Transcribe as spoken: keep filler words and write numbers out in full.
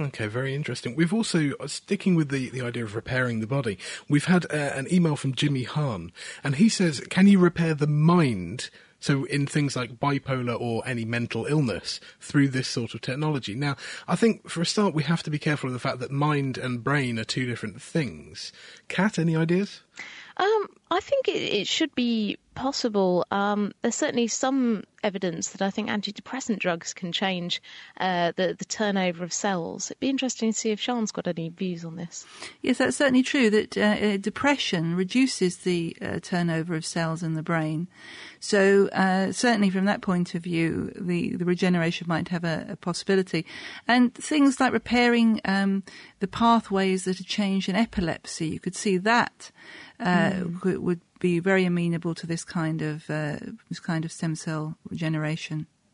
Okay, very interesting. We've also, uh, sticking with the, the idea of repairing the body, we've had uh, an email from Jimmy Hahn, and he says, can you repair the mind, so in things like bipolar or any mental illness, through this sort of technology? Now, I think for a start we have to be careful of the fact that mind and brain are two different things. Kat, any ideas? Um, I think it, it should be possible. Um, there's certainly some evidence that I think antidepressant drugs can change uh, the, the turnover of cells. It'd be interesting to see if Sian's got any views on this. Yes, that's certainly true, that uh, depression reduces the uh, turnover of cells in the brain. So uh, certainly from that point of view, the, the regeneration might have a, a possibility. And things like repairing um, the pathways that are changed in epilepsy, you could see that uh, mm. could, would be very amenable to this kind of uh, this kind of stem cell regeneration.